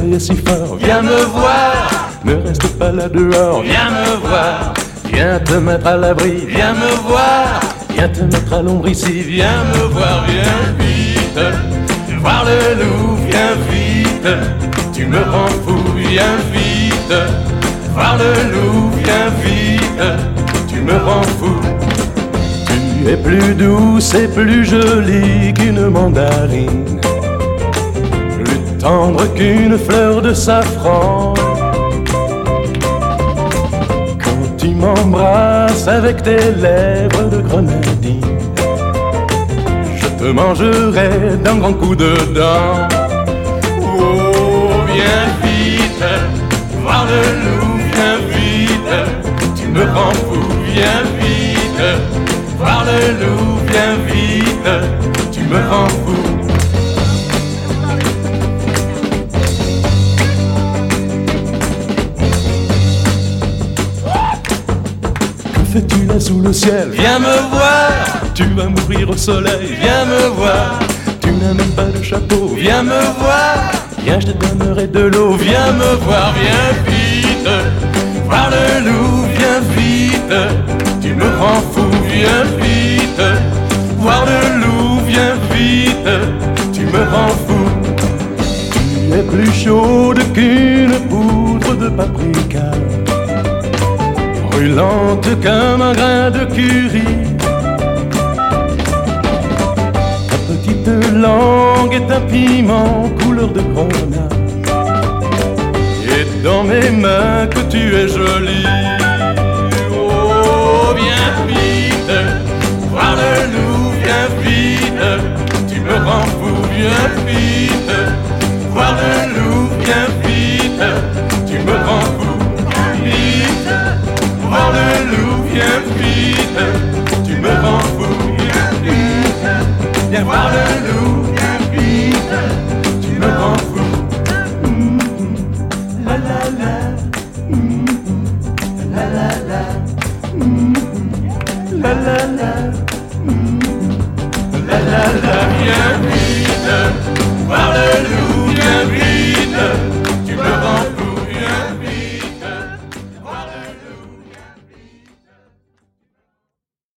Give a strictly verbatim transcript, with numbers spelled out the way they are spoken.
criait si fort, viens me voir, ne reste pas là dehors, viens me voir, viens te mettre à l'abri, viens me voir, viens te mettre à l'ombre ici, viens me voir, viens vite, voir le loup, viens vite, tu me rends fou, viens vite, voir le loup, viens vite, tu me rends fou. Tu es plus douce et plus jolie qu'une mandarine, plus tendre qu'une fleur de safran. Quand tu m'embrasses avec tes lèvres de grenadine, je te mangerai d'un grand coup de dent. Oh, viens vite, voir le loup, viens vite, tu me rends fou, viens vite, voir le loup, viens vite, tu me rends fou. Que fais-tu là sous le ciel? Viens me voir, tu vas mourir au soleil, viens me voir, tu n'as même pas de chapeau, viens me voir, viens je te donnerai de l'eau, viens me voir, viens vite, voir le loup, viens vite, tu me rends fou, viens vite, voir le loup, viens vite, tu me rends fou. Tu es plus chaude qu'une poudre de paprika, brûlante comme un grain de curry. Ta petite langue est un piment couleur de grenade, et dans mes mains que tu es jolie. Voir le loup, viens vite, tu me rends fou, viens vite, voir le loup, viens vite, tu me rends fou, vite, voir le loup, viens vite, tu me rends fou, viens vite, viens voir le